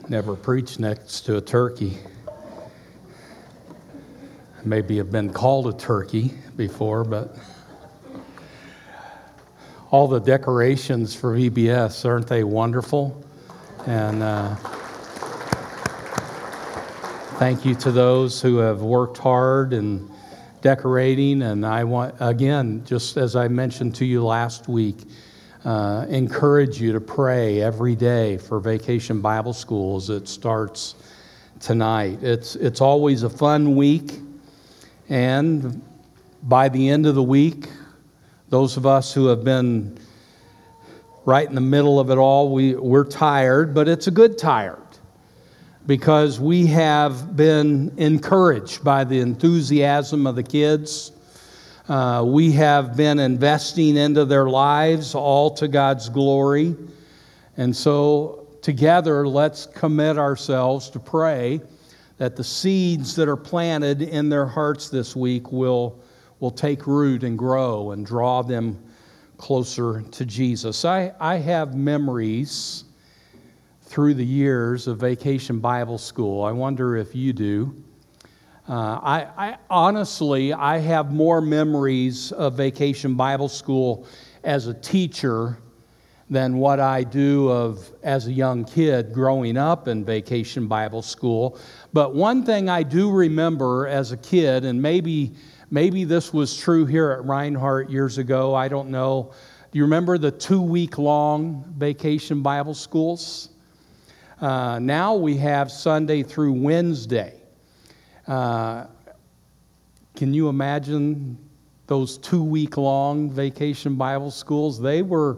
Never preached next to a turkey. Maybe have been called a turkey before, but all the decorations for VBS, aren't they wonderful? And thank you to those who have worked hard in decorating. And I want, again, just as I mentioned to you last week, encourage you to pray every day for Vacation Bible School as it starts tonight. It's always a fun week, and by the end of the week, those of us who have been right in the middle of it all, we're tired, but it's a good tired because we have been encouraged by the enthusiasm of the kids. We have been investing into their lives, all to God's glory. And so together, let's commit ourselves to pray that the seeds that are planted in their hearts this week will take root and grow and draw them closer to Jesus. I have memories through the years of Vacation Bible School. I wonder if you do. I honestly have more memories of Vacation Bible School as a teacher than what I do as a young kid growing up in Vacation Bible School. But one thing I do remember as a kid, and maybe this was true here at Reinhardt years ago, I don't know. Do you remember the 2-week-long Vacation Bible Schools? Now we have Sunday through Wednesday. Can you imagine those 2-week-long Vacation Bible Schools? They were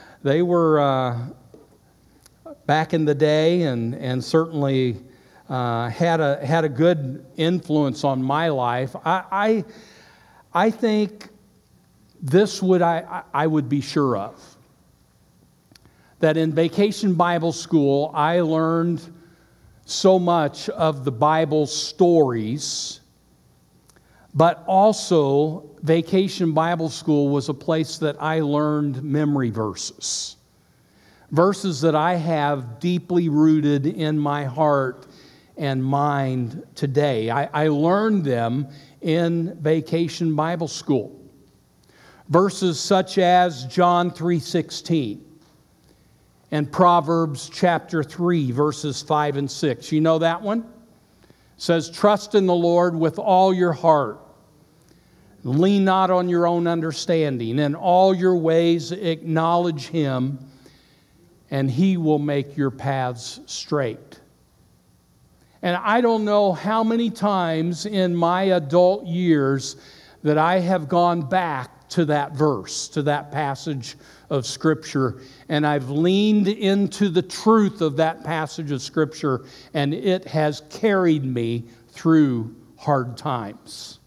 back in the day, and certainly had a good influence on my life. I think this I would be sure of, that in Vacation Bible School I learned so much of the Bible stories, but also Vacation Bible School was a place that I learned memory verses. Verses that I have deeply rooted in my heart and mind today. I learned them in Vacation Bible School. Verses such as John 3:16. And Proverbs chapter 3, verses 5 and 6. You know that one? It says, trust in the Lord with all your heart. Lean not on your own understanding. In all your ways acknowledge Him, and He will make your paths straight. And I don't know how many times in my adult years that I have gone back to that verse, to that passage of Scripture, and I've leaned into the truth of that passage of Scripture, and it has carried me through hard times.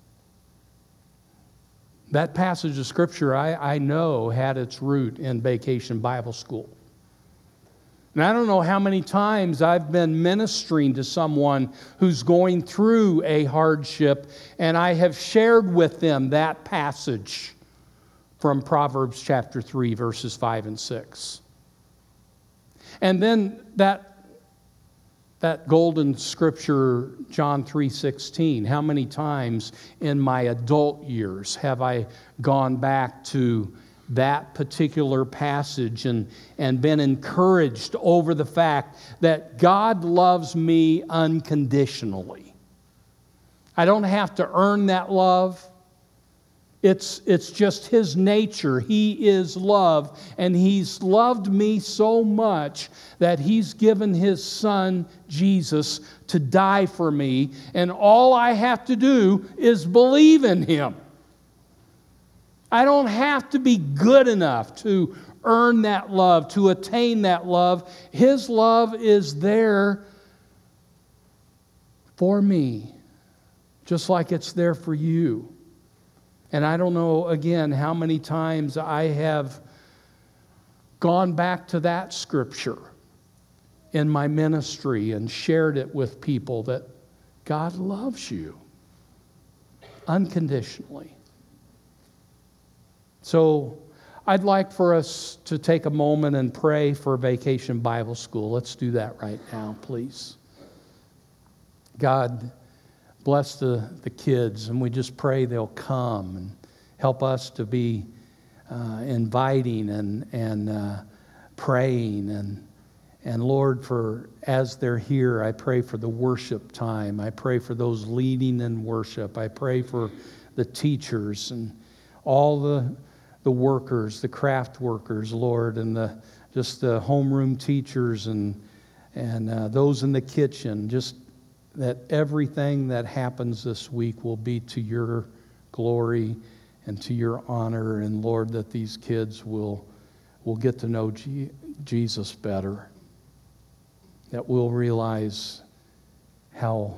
That passage of Scripture, I know, had its root in Vacation Bible School. And I don't know how many times I've been ministering to someone who's going through a hardship, and I have shared with them that passage from Proverbs chapter 3, verses 5 and 6. And then that golden scripture, John 3:16, how many times in my adult years have I gone back to that particular passage and been encouraged over the fact that God loves me unconditionally. I don't have to earn that love. It's just His nature. He is love, and He's loved me so much that He's given His Son, Jesus, to die for me, and all I have to do is believe in Him. I don't have to be good enough to earn that love, to attain that love. His love is there for me, just like it's there for you. And I don't know, again, how many times I have gone back to that scripture in my ministry and shared it with people that God loves you unconditionally. So I'd like for us to take a moment and pray for Vacation Bible School. Let's do that right now, please. God, bless the kids, and we just pray they'll come and help us to be inviting and praying. And Lord, as they're here, I pray for the worship time. I pray for those leading in worship. I pray for the teachers and all the workers, the craft workers, Lord, and just the homeroom teachers and those in the kitchen. Just that everything that happens this week will be to your glory and to your honor. And Lord, that these kids will get to know Jesus better. That we'll realize how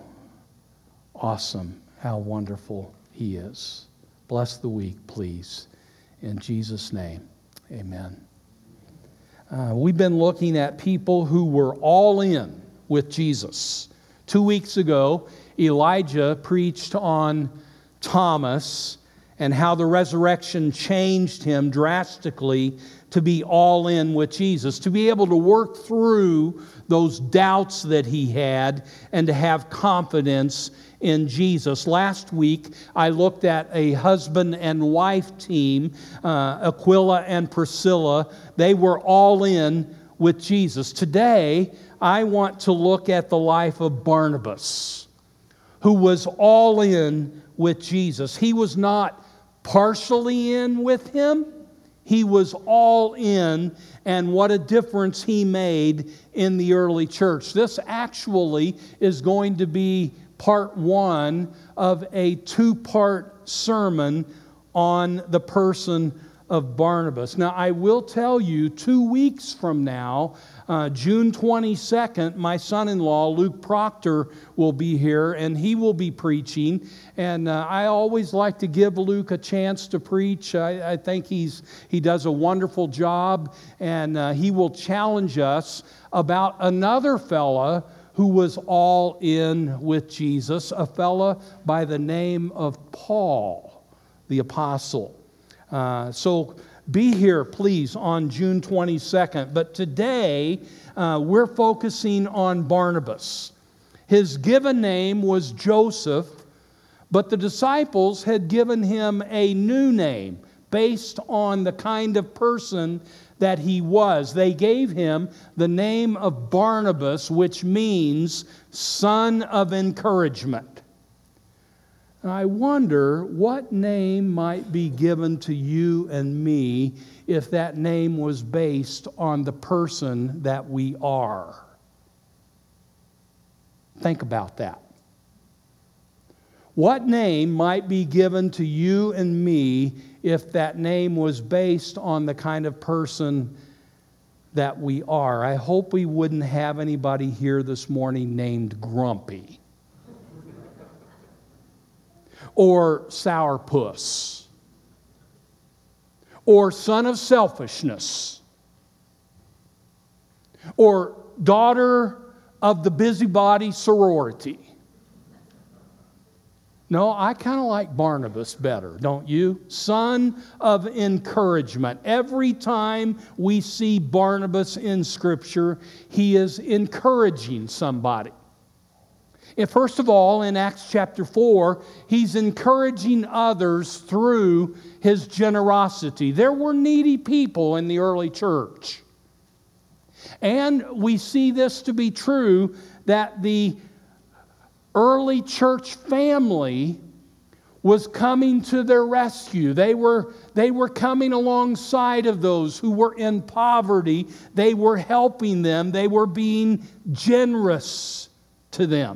awesome, how wonderful He is. Bless the week, please. In Jesus' name, amen. We've been looking at people who were all in with Jesus. 2 weeks ago, Elijah preached on Thomas and how the resurrection changed him drastically to be all in with Jesus, to be able to work through those doubts that he had and to have confidence in Jesus. Last week, I looked at a husband and wife team, Aquila and Priscilla. They were all in with Jesus. Today, I want to look at the life of Barnabas, who was all in with Jesus. He was not partially in with him. He was all in, and what a difference he made in the early church. This actually is going to be part one of a two-part sermon on the person of Barnabas. Now, I will tell you, 2 weeks from now, June 22nd, my son-in-law, Luke Proctor, will be here, and he will be preaching. And I always like to give Luke a chance to preach. I think he does a wonderful job, and he will challenge us about another fella who was all in with Jesus, a fella by the name of Paul, the apostle. So be here, please, on June 22nd. But today, we're focusing on Barnabas. His given name was Joseph, but the disciples had given him a new name based on the kind of person that he was. They gave him the name of Barnabas, which means son of encouragement. I wonder what name might be given to you and me if that name was based on the person that we are. Think about that. What name might be given to you and me if that name was based on the kind of person that we are? I hope we wouldn't have anybody here this morning named Grumpy, or Sourpuss, or son of selfishness, or daughter of the busybody sorority. No, I kind of like Barnabas better, don't you? Son of encouragement. Every time we see Barnabas in Scripture, he is encouraging somebody. And first of all, in Acts chapter 4, he's encouraging others through his generosity. There were needy people in the early church. And we see this to be true, that the early church family was coming to their rescue. They were coming alongside of those who were in poverty. They were helping them. They were being generous to them.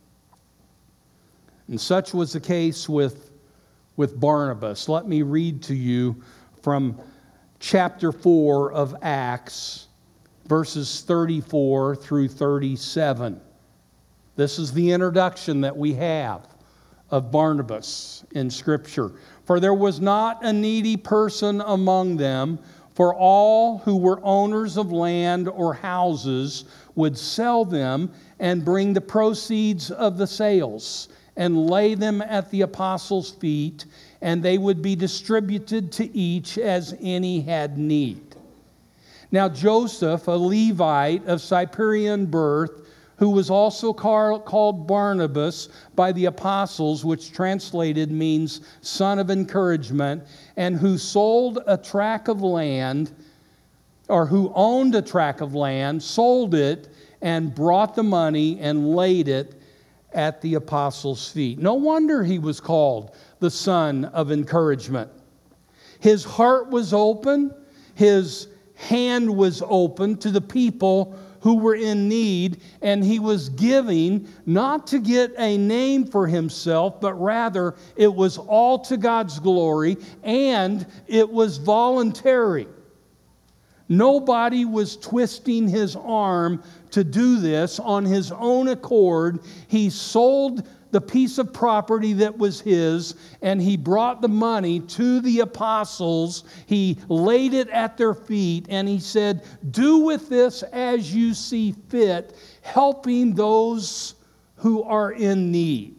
And such was the case with Barnabas. Let me read to you from chapter 4 of Acts, verses 34 through 37. This is the introduction that we have of Barnabas in Scripture. For there was not a needy person among them, for all who were owners of land or houses would sell them and bring the proceeds of the sales and lay them at the apostles' feet, and they would be distributed to each as any had need. Now Joseph, a Levite of Cyprian birth, who was also called Barnabas by the apostles, which translated means son of encouragement, and who sold a tract of land, or who owned a tract of land, sold it, and brought the money and laid it at the apostles' feet. No wonder he was called the son of encouragement. His heart was open, his hand was open to the people who were in need, and he was giving not to get a name for himself, but rather it was all to God's glory, and it was voluntary. Nobody was twisting his arm to do this on his own accord. He sold the piece of property that was his, and he brought the money to the apostles. He laid it at their feet, and he said, "Do with this as you see fit, helping those who are in need."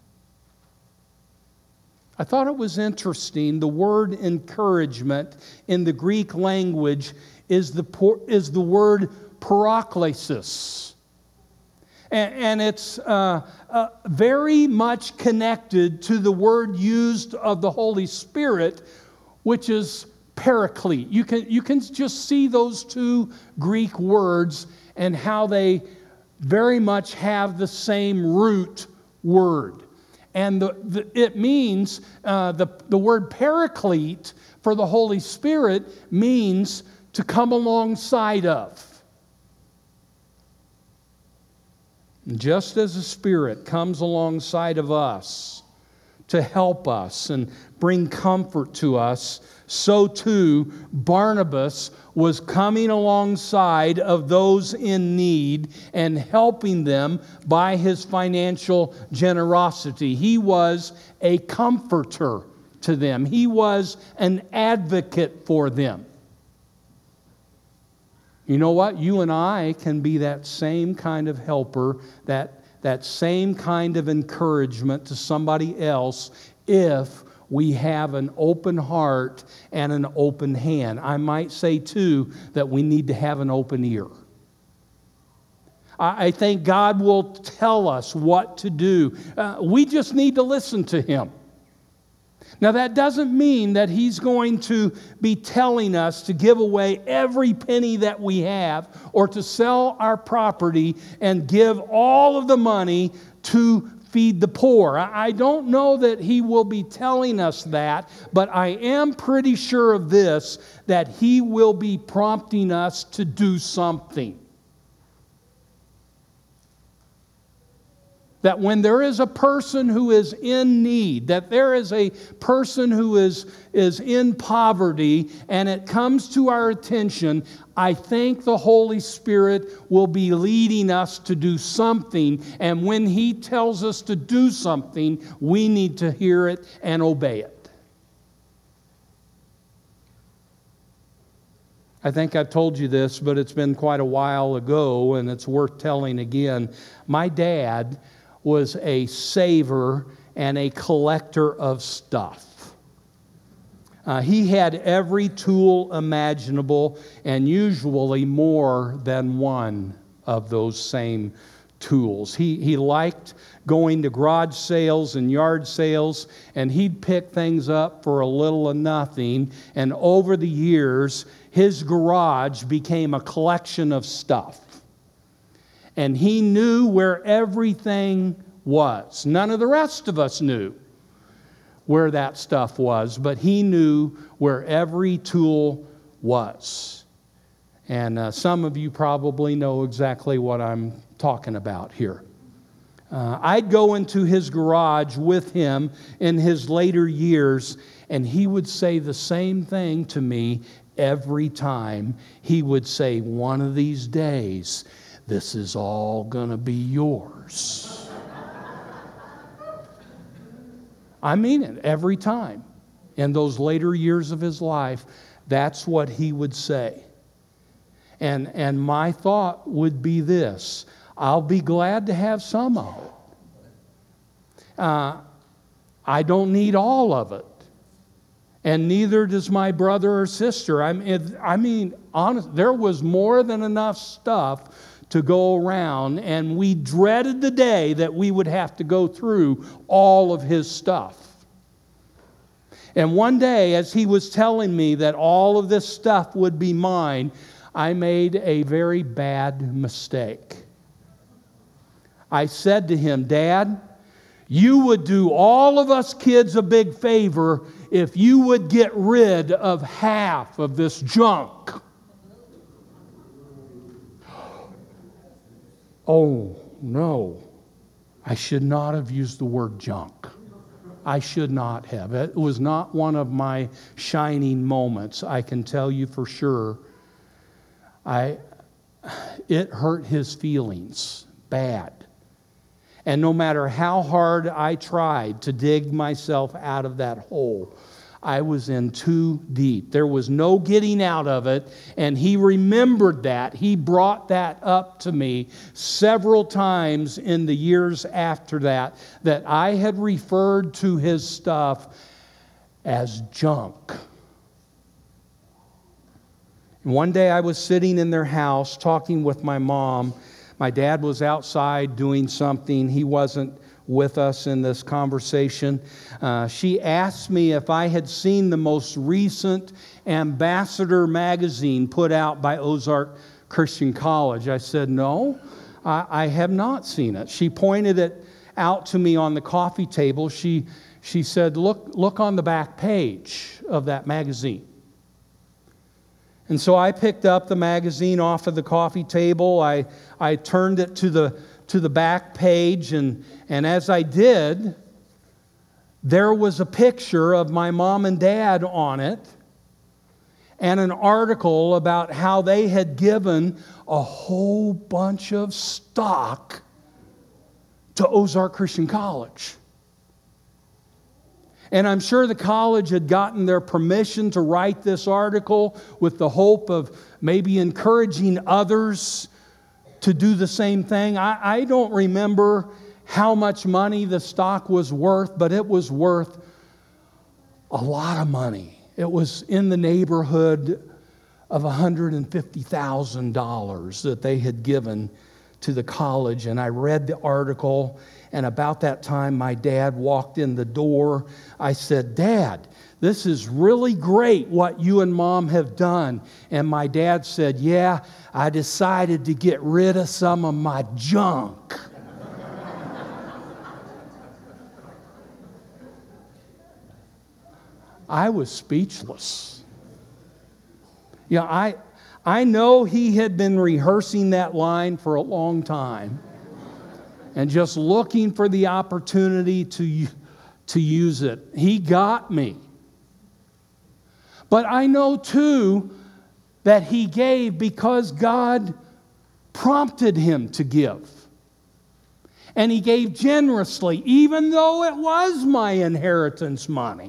I thought it was interesting. The word encouragement in the Greek language is the word paraklesis. And it's very much connected to the word used of the Holy Spirit, which is paraclete. You can just see those two Greek words and how they very much have the same root word. And it means, the word paraclete for the Holy Spirit means to come alongside of. Just as the Spirit comes alongside of us to help us and bring comfort to us, so too Barnabas was coming alongside of those in need and helping them by his financial generosity. He was a comforter to them. He was an advocate for them. You know what? You and I can be that same kind of helper, that same kind of encouragement to somebody else if we have an open heart and an open hand. I might say, too, that we need to have an open ear. I think God will tell us what to do. We just need to listen to Him. Now, that doesn't mean that He's going to be telling us to give away every penny that we have or to sell our property and give all of the money to feed the poor. I don't know that He will be telling us that, but I am pretty sure of this, that He will be prompting us to do something. That when there is a person who is in need, that there is a person who is in poverty, and it comes to our attention, I think the Holy Spirit will be leading us to do something. And when He tells us to do something, we need to hear it and obey it. I think I've told you this, but it's been quite a while ago, and it's worth telling again. My dad was a saver and a collector of stuff. He had every tool imaginable, and usually more than one of those same tools. He liked going to garage sales and yard sales, and he'd pick things up for a little of nothing, and over the years, his garage became a collection of stuff. And he knew where everything was. None of the rest of us knew where that stuff was, but he knew where every tool was. And some of you probably know exactly what I'm talking about here. I'd go into his garage with him in his later years, and he would say the same thing to me every time. He would say, "One of these days, this is all going to be yours." I mean it, every time. In those later years of his life, that's what he would say. And my thought would be this: I'll be glad to have some of it. I don't need all of it. And neither does my brother or sister. I mean, honest, there was more than enough stuff to go around, and we dreaded the day that we would have to go through all of his stuff. And one day, as he was telling me that all of this stuff would be mine, I made a very bad mistake. I said to him, "Dad, you would do all of us kids a big favor if you would get rid of half of this junk." Oh, no. I should not have used the word junk. I should not have. It was not one of my shining moments, I can tell you for sure. It hurt his feelings bad. And no matter how hard I tried to dig myself out of that hole, I was in too deep. There was no getting out of it, and he remembered that. He brought that up to me several times in the years after that I had referred to his stuff as junk. One day I was sitting in their house talking with my mom. My dad was outside doing something. He wasn't with us in this conversation. She asked me if I had seen the most recent Ambassador magazine put out by Ozark Christian College. I said, "No, I have not seen it." She pointed it out to me on the coffee table. She said, look on the back page of that magazine." And so I picked up the magazine off of the coffee table. I turned it to the back page, and as I did, there was a picture of my mom and dad on it, and an article about how they had given a whole bunch of stock to Ozark Christian College. And I'm sure the college had gotten their permission to write this article with the hope of maybe encouraging others to do the same thing. I don't remember how much money the stock was worth, but it was worth a lot of money. It was in the neighborhood of $150,000 that they had given to the college. And I read the article, and about that time my dad walked in the door. I said, "Dad, this is really great what you and Mom have done." And my dad said, "Yeah, I decided to get rid of some of my junk." I was speechless. Yeah, I know he had been rehearsing that line for a long time and just looking for the opportunity to use it. He got me. But I know too that he gave because God prompted him to give. And he gave generously, even though it was my inheritance money.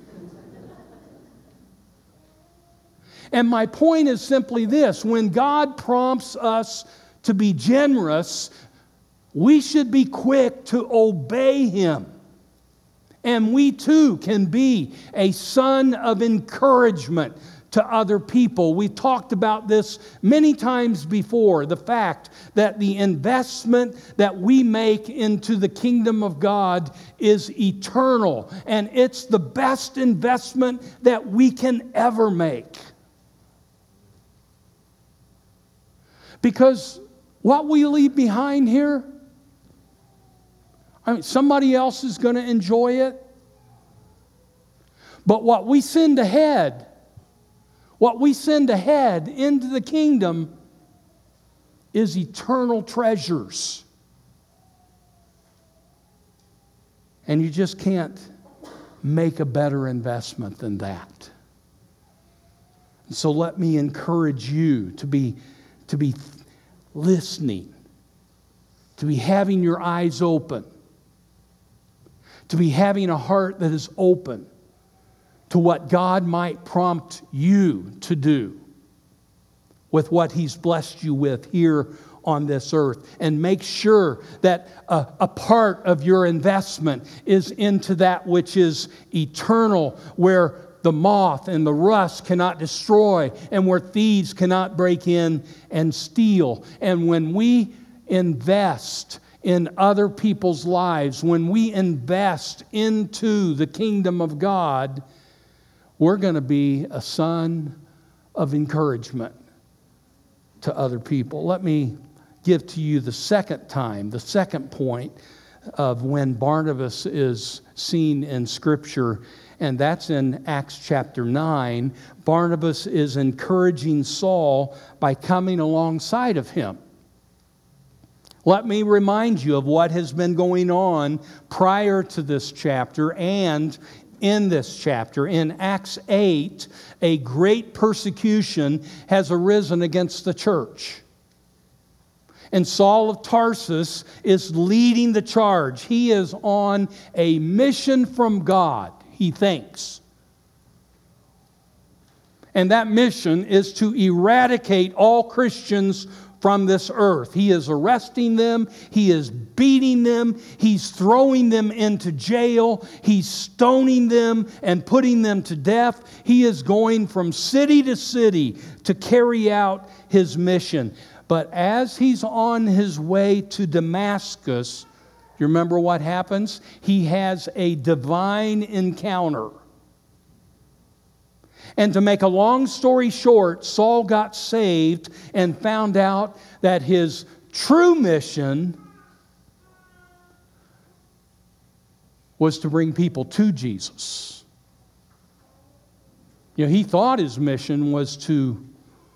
And my point is simply this: when God prompts us to be generous, we should be quick to obey Him. And we too can be a son of encouragement to other people. We've talked about this many times before, the fact that the investment that we make into the kingdom of God is eternal, and it's the best investment that we can ever make. Because what we leave behind here, somebody else is going to enjoy it. But what we send ahead into the kingdom is eternal treasures. And you just can't make a better investment than that. So let me encourage you to be listening, to be having your eyes open, to be having a heart that is open to what God might prompt you to do with what He's blessed you with here on this earth. And make sure that a part of your investment is into that which is eternal, where the moth and the rust cannot destroy, and where thieves cannot break in and steal. And when we invest in other people's lives, when we invest into the kingdom of God, we're going to be a son of encouragement to other people. Let me give to you the second point of when Barnabas is seen in Scripture, and that's in Acts chapter 9. Barnabas is encouraging Saul by coming alongside of him. Let me remind you of what has been going on prior to this chapter and in this chapter. In Acts 8, a great persecution has arisen against the church. And Saul of Tarsus is leading the charge. He is on a mission from God, he thinks. And that mission is to eradicate all Christians from this earth. He is arresting them. He is beating them. He's throwing them into jail. He's stoning them and putting them to death. He is going from city to city to carry out his mission. But as he's on his way to Damascus, you remember what happens? He has a divine encounter. And to make a long story short, Saul got saved and found out that his true mission was to bring people to Jesus. You know, he thought his mission was to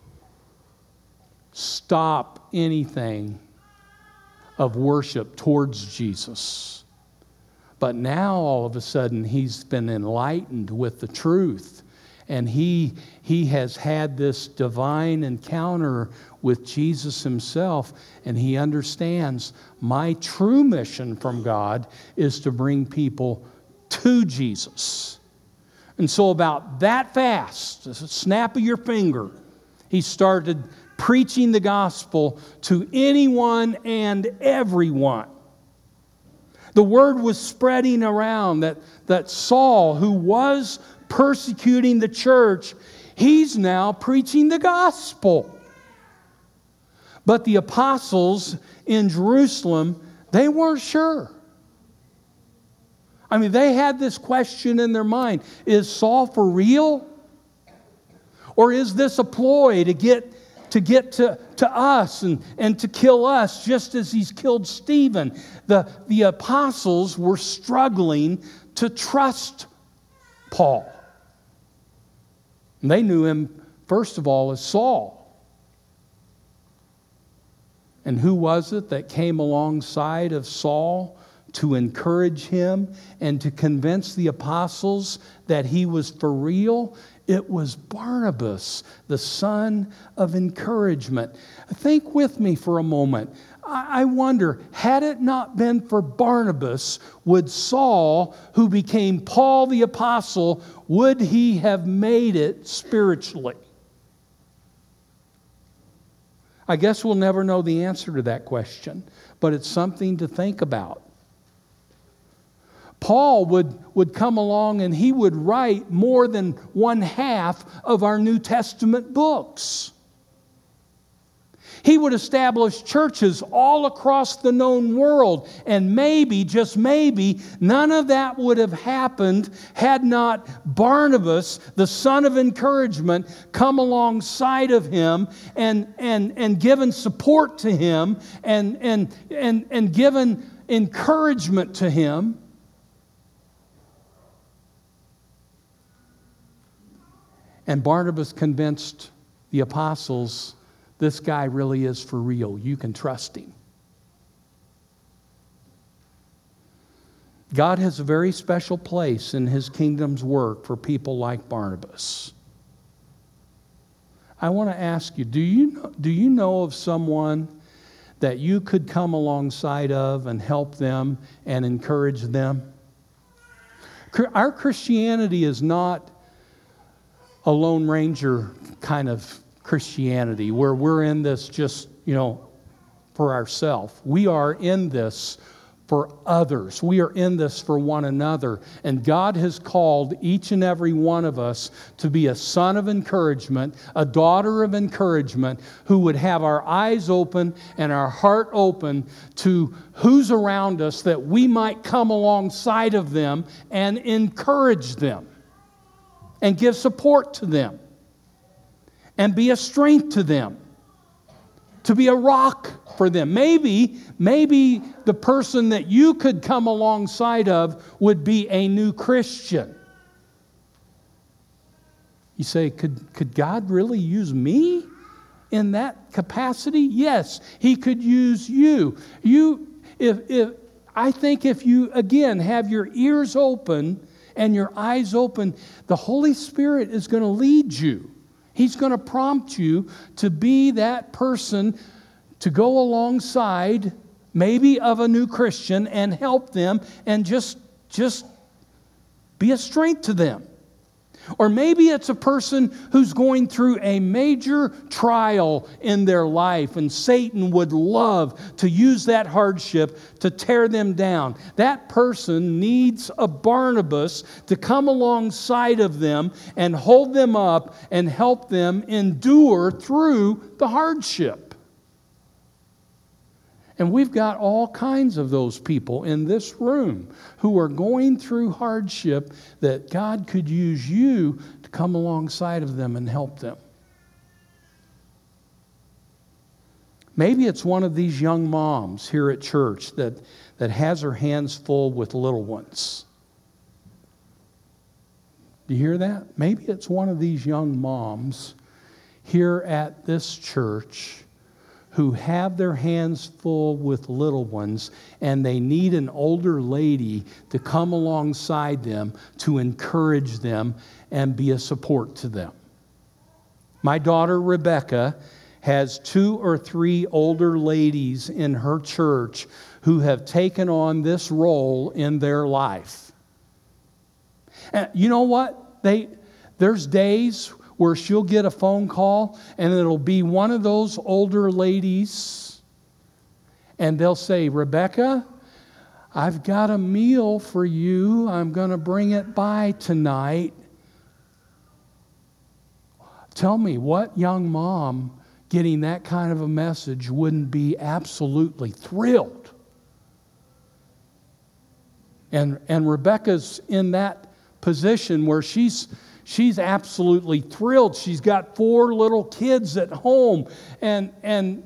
stop anything of worship towards Jesus. But now all of a sudden he's been enlightened with the truth. And he has had this divine encounter with Jesus himself, and he understands my true mission from God is to bring people to Jesus. And so about that fast, a snap of your finger, he started preaching the gospel to anyone and everyone. The word was spreading around that Saul, who was persecuting the church, he's now preaching the gospel. But the apostles in Jerusalem, they weren't sure. I mean, they had this question in their mind: is Saul for real? Or is this a ploy to get to us and to kill us, just as he's killed Stephen? The apostles were struggling to trust Paul. And they knew him, first of all, as Saul. And who was it that came alongside of Saul to encourage him and to convince the apostles that he was for real? It was Barnabas, the son of encouragement. Think with me for a moment. I wonder, had it not been for Barnabas, would Saul, who became Paul the apostle, would he have made it spiritually? I guess we'll never know the answer to that question, but it's something to think about. Paul would come along and he would write more than 1/2 of our New Testament books. He would establish churches all across the known world. And maybe, just maybe, none of that would have happened had not Barnabas, the son of encouragement, come alongside of him and given support to him and given encouragement to him. And Barnabas convinced the apostles, this guy really is for real. You can trust him. God has a very special place in his kingdom's work for people like Barnabas. I want to ask you, do you know of someone that you could come alongside of and help them and encourage them? Our Christianity is not a Lone Ranger kind of Christianity where we're in this just, for ourselves. We are in this for others. We are in this for one another. And God has called each and every one of us to be a son of encouragement, a daughter of encouragement, who would have our eyes open and our heart open to who's around us, that we might come alongside of them and encourage them and give support to them and be a strength to them, to be a rock for them. Maybe the person that you could come alongside of would be a new Christian. You say, could God really use me in that capacity? Yes, He could use you. I think if you, again, have your ears open and your eyes open, the Holy Spirit is going to lead you. He's going to prompt you to be that person, to go alongside maybe of a new Christian and help them and just be a strength to them. Or maybe it's a person who's going through a major trial in their life, and Satan would love to use that hardship to tear them down. That person needs a Barnabas to come alongside of them and hold them up and help them endure through the hardship. And we've got all kinds of those people in this room who are going through hardship that God could use you to come alongside of them and help them. Maybe it's one of these young moms here at church that has her hands full with little ones. Do you hear that? Maybe it's one of these young moms here at this church who have their hands full with little ones, and they need an older lady to come alongside them to encourage them and be a support to them. My daughter Rebecca has 2 or 3 older ladies in her church who have taken on this role in their life. And you know what? There's days where she'll get a phone call and it'll be one of those older ladies, and they'll say, "Rebecca, I've got a meal for you. I'm going to bring it by tonight." Tell me, what young mom getting that kind of a message wouldn't be absolutely thrilled? And Rebecca's in that position where she's absolutely thrilled. She's got 4 little kids at home, and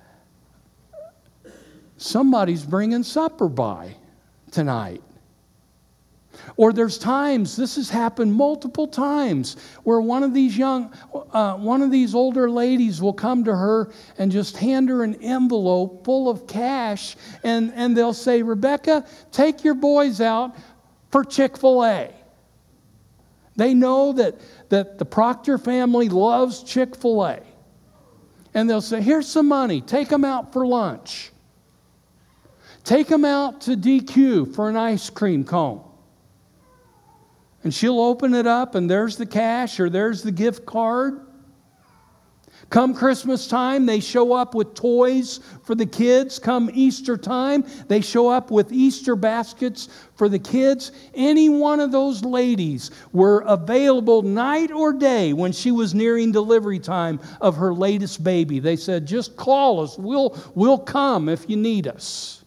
somebody's bringing supper by tonight. Or there's times, this has happened multiple times, where one of these older ladies will come to her and just hand her an envelope full of cash, and they'll say, "Rebecca, take your boys out for Chick-fil-A." They know that the Proctor family loves Chick-fil-A. And they'll say, "Here's some money. Take them out for lunch. Take them out to DQ for an ice cream cone." And she'll open it up, and there's the cash, or there's the gift card. Come Christmas time, they show up with toys for the kids. Come Easter time, they show up with Easter baskets for the kids. Any one of those ladies were available night or day when she was nearing delivery time of her latest baby. They said, "Just call us. We'll come if you need us."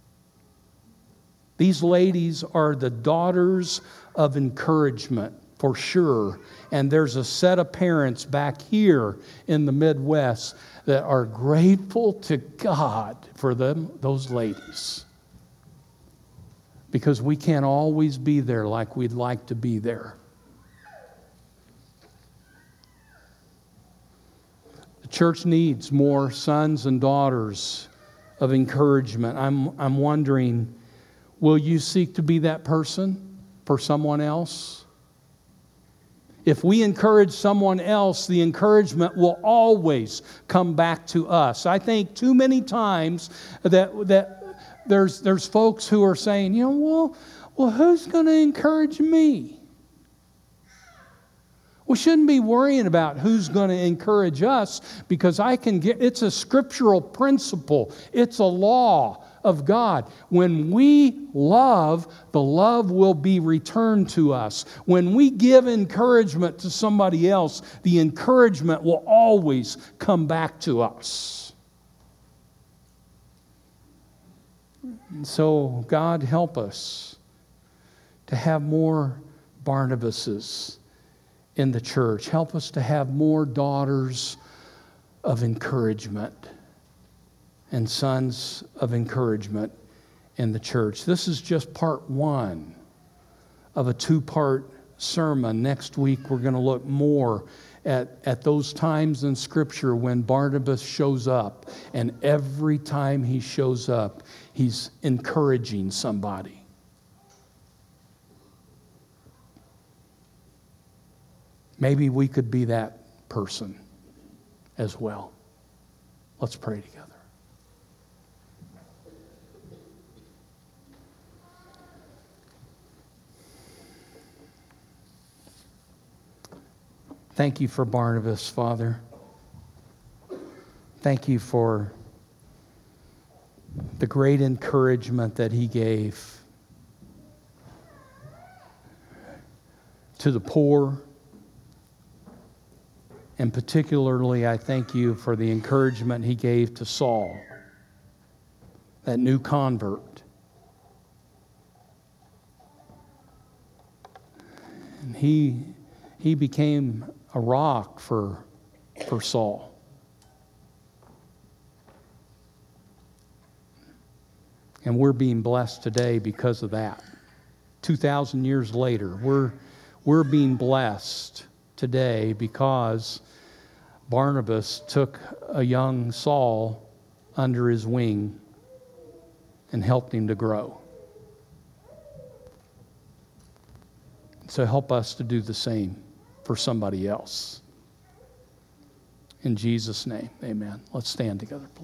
These ladies are the daughters of encouragement, for sure. And there's a set of parents back here in the Midwest that are grateful to God for those ladies. Because we can't always be there like we'd like to be there. The church needs more sons and daughters of encouragement. I'm wondering, will you seek to be that person for someone else? If we encourage someone else, the encouragement will always come back to us. I think too many times that there's folks who are saying, well, who's going to encourage me? We shouldn't be worrying about who's going to encourage us, because it's a scriptural principle. It's a law of God. When we love, the love will be returned to us. When we give encouragement to somebody else, the encouragement will always come back to us. And so, God, help us to have more Barnabases in the church. Help us to have more daughters of encouragement and sons of encouragement in the church. This is just part one of a two-part sermon. Next week, we're going to look more at those times in Scripture when Barnabas shows up. And every time he shows up, he's encouraging somebody. Maybe we could be that person as well. Let's pray together. Thank you for Barnabas, Father. Thank you for the great encouragement that he gave to the poor. And particularly, I thank you for the encouragement he gave to Saul, that new convert. And he became a rock for Saul. And we're being blessed today because of that. 2,000 years later, we're being blessed today because Barnabas took a young Saul under his wing and helped him to grow. So help us to do the same for somebody else. In Jesus' name, amen. Let's stand together, please.